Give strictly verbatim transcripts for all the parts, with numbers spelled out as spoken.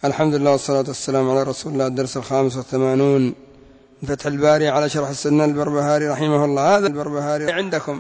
الحمد لله والصلاة والسلام على رسول الله. الدرس الخامس والثمانون من فتح الباري على شرح السنة البربهاري رحمه الله. هذا البربهاري عندكم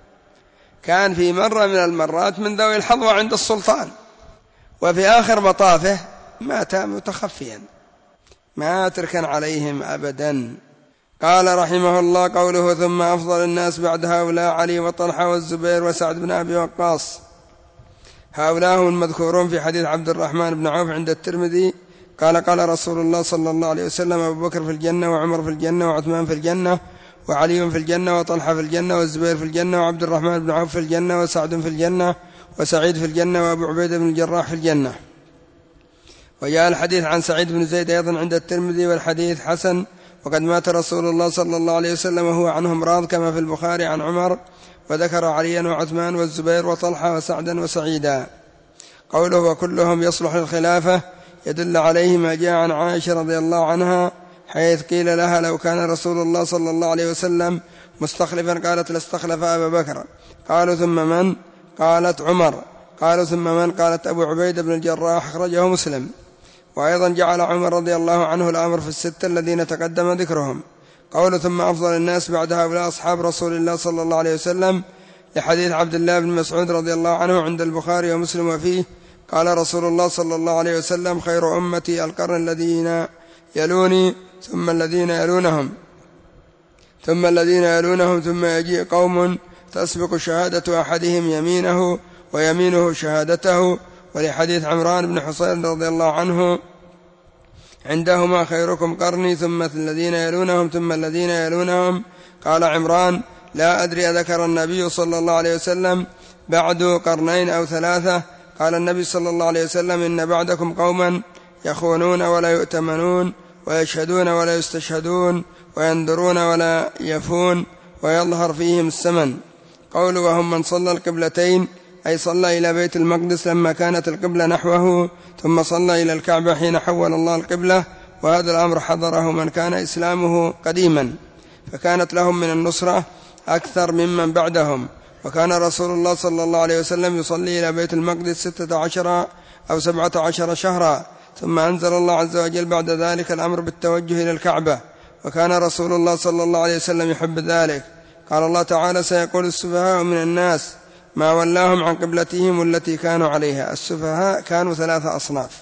كان في مرة من المرات من ذوي الحظوة عند السلطان، وفي آخر مطافه مات متخفيا ما تركن عليهم أبدا. قال رحمه الله: قوله ثم أفضل الناس بعد هؤلاء علي وطلحة والزبير وسعد بن أبي وقاص. هؤلاء هم المذكورون في حديث عبد الرحمن بن عوف عند الترمذي قال: قال رسول الله صلى الله عليه وسلم: أبو بكر في الجنة، وعمر في الجنة، وعثمان في الجنة، وعلي في الجنة، وطلحة في الجنة، والزبير في الجنة، وعبد الرحمن بن عوف في الجنة، وسعد في الجنة، وسعيد في الجنة، وأبو عبيدة بن الجراح في الجنة. وجاء الحديث عن سعيد بن زيد أيضا عند الترمذي، والحديث حسن. وقد مات رسول الله صلى الله عليه وسلم وهو عنهم راض، كما في البخاري عن عمر، وذكر عليا وعثمان والزبير وطلحة وسعدا وسعيدا. قوله وكلهم يصلح للخلافة يدل عليه ما جاء عن عائشة رضي الله عنها حيث قيل لها: لو كان رسول الله صلى الله عليه وسلم مستخلفا قالت لاستخلف أبا بكر. قالوا ثم من؟ قالت عمر. قالوا ثم من؟ قالت أبو عبيدة بن الجراح. أخرجه مسلم. وأيضا جعل عمر رضي الله عنه الأمر في الستة الذين تقدم ذكرهم. قول ثم أفضل الناس بعد هؤلاء أصحاب رسول الله صلى الله عليه وسلم، لحديث عبد الله بن مسعود رضي الله عنه عند البخاري ومسلم، وفيه قال رسول الله صلى الله عليه وسلم: خير أمتي القرن الذين يلوني ثم الذين يلونهم ثم الذين يلونهم ثم يجيء قوم تسبق شهادة أحدهم يمينه ويمينه شهادته. ولحديث عمران بن حصين رضي الله عنه عندهما: خيركم قرني ثم الذين يلونهم ثم الذين يلونهم. قال عمران: لا أدري أذكر النبي صلى الله عليه وسلم بعد قرنين أو ثلاثة؟ قال النبي صلى الله عليه وسلم: إن بعدكم قوما يخونون ولا يؤتمنون، ويشهدون ولا يستشهدون، وينذرون ولا يفون، ويظهر فيهم السمن. قول وهم من صلى القبلتين، أي صلى إلى بيت المقدس لما كانت القبلة نحوه، ثم صلى إلى الكعبة حين حول الله القبلة. وهذا الأمر حضره من كان إسلامه قديما، فكانت لهم من النصرة أكثر ممن بعدهم. وكان رسول الله صلى الله عليه وسلم يصلي إلى بيت المقدس ستة عشر أو سبعة عشر شهرا، ثم أنزل الله عز وجل بعد ذلك الأمر بالتوجه إلى الكعبة، وكان رسول الله صلى الله عليه وسلم يحب ذلك. قال الله تعالى: سيقول السفهاء من الناس ما ولاهم عن قبلتهم التي كانوا عليها. السفهاء كانوا ثلاثة أصناف: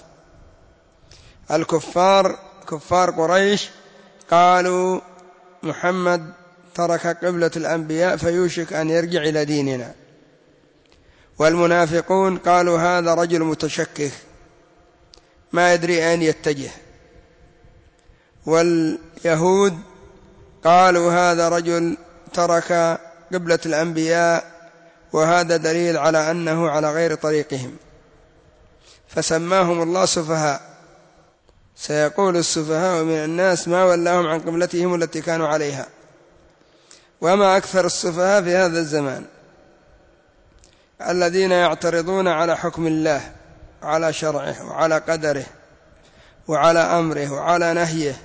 الكفار كفار قريش قالوا محمد ترك قبلة الأنبياء فيوشك أن يرجع إلى ديننا. والمنافقون قالوا هذا رجل متشكك ما يدري أين يتجه. واليهود قالوا هذا رجل ترك قبلة الأنبياء وهذا دليل على أنه على غير طريقهم، فسماهم الله سفهاء. سيقول السفهاء من الناس ما ولاهم عن قبلتهم التي كانوا عليها. وما أكثر السفهاء في هذا الزمان الذين يعترضون على حكم الله وعلى شرعه وعلى قدره وعلى أمره وعلى نهيه،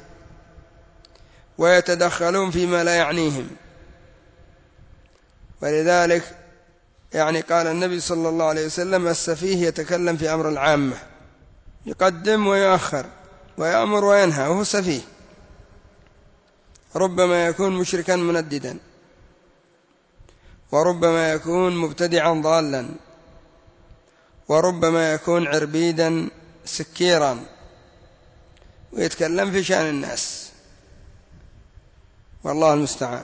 ويتدخلون فيما لا يعنيهم. ولذلك يعني قال النبي صلى الله عليه وسلم: السفيه يتكلم في أمر العامة، يقدم ويؤخر ويأمر وينهى وهو سفيه. ربما يكون مشركا منددا، وربما يكون مبتدعا ضالا، وربما يكون عربيدا سكيرا، ويتكلم في شأن الناس، والله المستعان.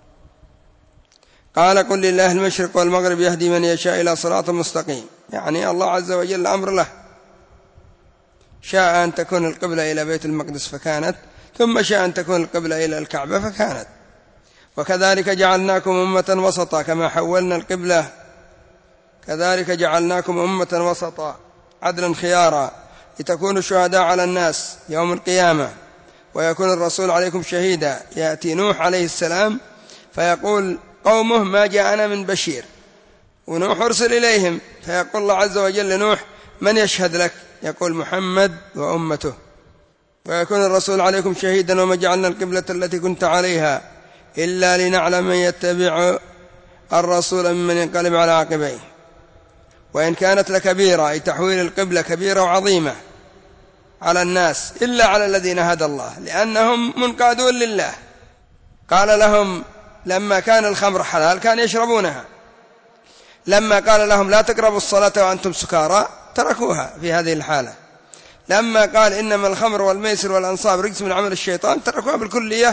قال: قل لله المشرق والمغرب يهدي من يشاء إلى صراط مستقيم. يعني الله عز وجل أمر له، شاء أن تكون القبلة إلى بيت المقدس فكانت، ثم شاء أن تكون القبلة إلى الكعبة فكانت. وكذلك جعلناكم أمة وسطا كما حولنا القبلة، كذلك جعلناكم أمة وسطا عدلا خيارا لتكونوا شهداء على الناس يوم القيامة، ويكون الرسول عليكم شهيدا. يأتي نوح عليه السلام فيقول قومه ما جاءنا من بشير، ونوح أرسل إليهم، فيقول الله عز وجل لنوح: من يشهد لك؟ يقول محمد وأمته. ويكون الرسول عليكم شهيدا وما جعلنا القبلة التي كنت عليها إلا لنعلم من يتبع الرسول ممن ينقلب على عقبيه. وإن كانت لكبيرة، أي تحويل القبلة كبيرة وعظيمة، على الناس إلا على الذين هدى الله، لأنهم منقادون لله. قال لهم لما كان الخمر حلال كان يشربونها، لما قال لهم لا تقربوا الصلاة وأنتم سكارى تركوها في هذه الحالة، لما قال إنما الخمر والميسر والأنصاب رجس من عمل الشيطان تركوها بالكلية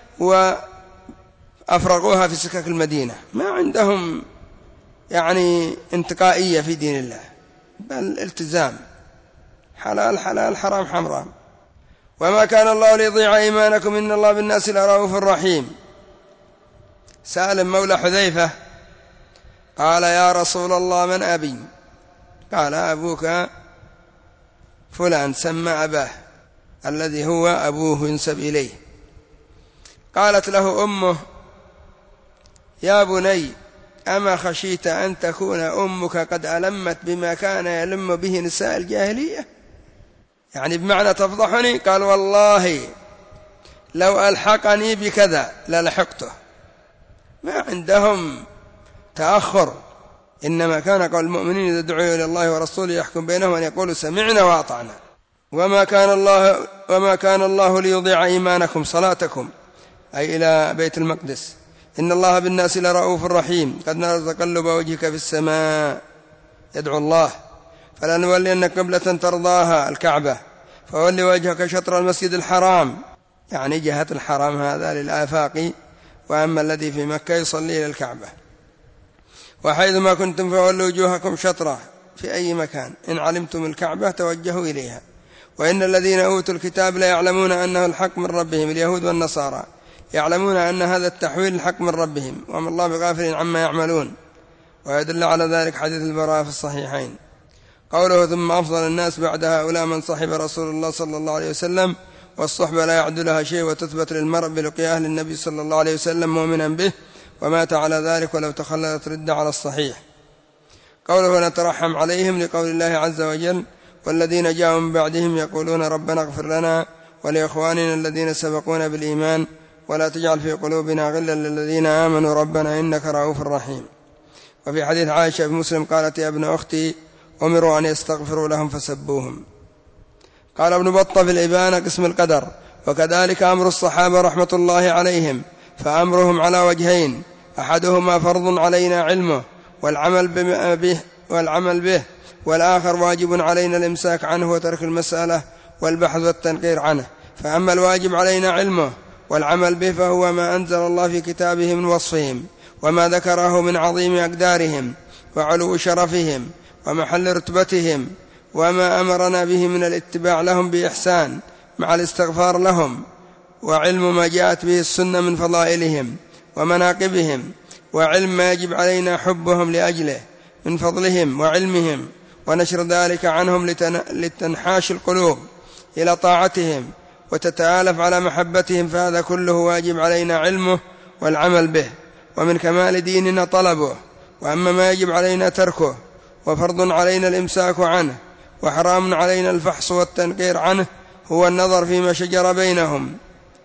وأفرغوها في سكك المدينة. ما عندهم يعني انتقائية في دين الله، بل التزام، حلال حلال حرام حرام. وما كان الله ليضيع إيمانكم إن الله بالناس لرؤوف رحيم. سالم مولى حذيفة قال يا رسول الله من أبي؟ قال أبوك فلان، سمى أباه الذي هو أبوه ينسب إليه. قالت له أمه يا بني أما خشيت أن تكون أمك قد ألمت بما كان يلم به نساء الجاهلية، يعني بمعنى تفضحني؟ قال والله لو ألحقني بكذا للحقته. ما عندهم تأخر، إنما كان قول المؤمنين إذا دعوا إلى الله ورسوله يحكم بينهم أن يقولوا سمعنا وأطعنا. وما كان الله وما كان الله ليضيع إيمانكم صلاتكم، أي إلى بيت المقدس. إن الله بالناس لرؤوف رحيم. قد نرى تقلب وجهك في السماء، يدعو الله فلنولينك قبلة ترضاها الكعبة، فول وجهك شطر المسجد الحرام، يعني جهة الحرام هذا للآفاق، وأما الذي في مكة يصلي إلى الكعبة. وحيثما كنتم فولوا وجوهكم شطره، في أي مكان إن علمتم الكعبة توجهوا إليها. وإن الذين أوتوا الكتاب لا يعلمون أنه الحق من ربهم، اليهود والنصارى يعلمون أن هذا التحويل الحق من ربهم، وما الله بغافل عما يعملون. ويدل على ذلك حديث البراء في الصحيحين. قوله ثم أفضل الناس بعد هؤلاء من صحب رسول الله صلى الله عليه وسلم، والصحبة لا يعد لها شيء، وتثبت للمرء بلقياه للنبي صلى الله عليه وسلم مؤمنا به، ومات على ذلك ولو تخللت رد على الصحيح. قوله نترحم عليهم لقول الله عز وجل والذين جاءوا من بعدهم يقولون ربنا اغفر لنا ولإخواننا الذين سبقونا بالإيمان ولا تجعل في قلوبنا غلا للذين آمنوا ربنا إنك رؤوف رحيم. وفي حديث عائشة في مسلم قالت يا ابن أختي أمروا أن يستغفروا لهم فسبوهم. قال ابن بطة في الإبانة قسم القدر. وكذلك أمر الصحابة رحمة الله عليهم، فأمرهم على وجهين، أحدهما فرض علينا علمه والعمل به, والعمل به والآخر واجب علينا الإمساك عنه وترك المسألة والبحث والتنقير عنه. فأما الواجب علينا علمه والعمل به فهو ما أنزل الله في كتابه من وصفهم، وما ذكره من عظيم أقدارهم وعلو شرفهم ومحل رتبتهم، وما أمرنا به من الاتباع لهم بإحسان مع الاستغفار لهم، وعلم ما جاءت به السنة من فضائلهم ومناقبهم، وعلم ما يجب علينا حبهم لأجله من فضلهم وعلمهم، ونشر ذلك عنهم لتنحاش القلوب إلى طاعتهم وتتآلف على محبتهم، فهذا كله واجب علينا علمه والعمل به، ومن كمال ديننا طلبه. وأما ما يجب علينا تركه وفرض علينا الإمساك عنه وحرام علينا الفحص والتنقير عنه هو النظر فيما شجر بينهم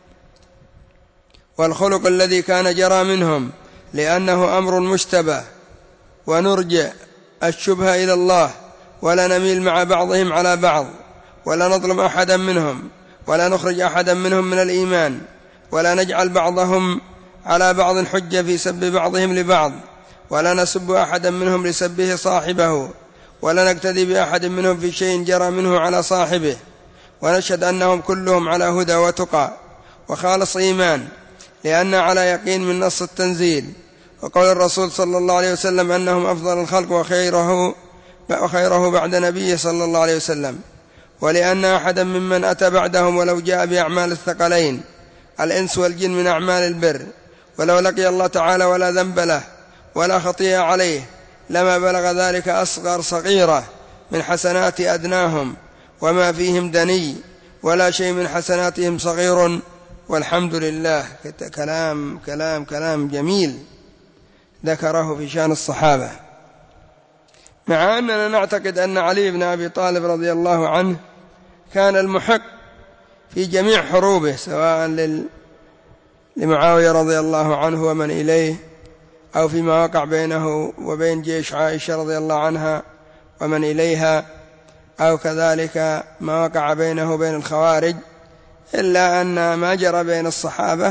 والخلق الذي كان جرى منهم، لأنه أمر مشتبه، ونرجع الشبهة إلى الله، ولا نميل مع بعضهم على بعض، ولا نظلم أحدا منهم، ولا نخرج أحدا منهم من الإيمان، ولا نجعل بعضهم على بعض حجة في سب بعضهم لبعض، ولا نسب أحدا منهم لسبه صاحبه، ولا نقتدي بأحد منهم في شيء جرى منه على صاحبه، ونشهد أنهم كلهم على هدى وتقى وخالص إيمان، لأن على يقين من نص التنزيل، وقول الرسول صلى الله عليه وسلم أنهم أفضل الخلق وخيره, وخيره بعد نبيه صلى الله عليه وسلم، ولأن أحدا ممن أتى بعدهم ولو جاء بأعمال الثقلين الإنس والجن من أعمال البر، ولو لقي الله تعالى ولا ذنب له ولا خطيئة عليه، لما بلغ ذلك أصغر صغيرة من حسنات أدناهم، وما فيهم دني ولا شيء من حسناتهم صغير. والحمد لله. كلام كلام كلام جميل ذكره في شأن الصحابة، مع أننا نعتقد أن علي بن أبي طالب رضي الله عنه كان المحق في جميع حروبه، سواء لمعاوية رضي الله عنه ومن إليه، أو فيما وقع بينه وبين جيش عائشة رضي الله عنها ومن إليها، أو كذلك ما وقع بينه وبين الخوارج، إلا أن ما جرى بين الصحابة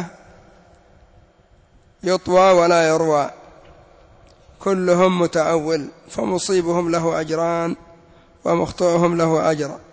يطوى ولا يروى، كلهم متأول، فمصيبهم له أجران ومخطئهم له أجر.